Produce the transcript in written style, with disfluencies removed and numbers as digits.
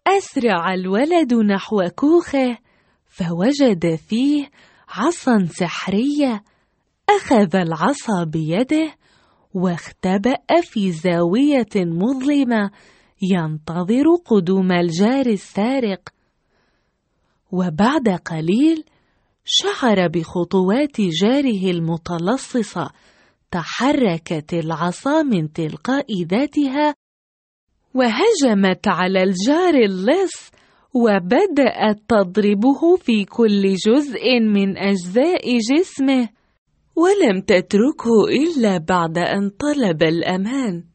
أسرع الولد نحو كوخه فوجد فيه عصا سحرية. أخذ العصا بيده واختبأ في زاوية مظلمة ينتظر قدوم الجار السارق. وبعد قليل شعر بخطوات جاره المتلصصة، تحركت العصا من تلقاء ذاتها وهجمت على الجار اللص، وبدأت تضربه في كل جزء من أجزاء جسمه، ولم تتركه إلا بعد أن طلب الأمان.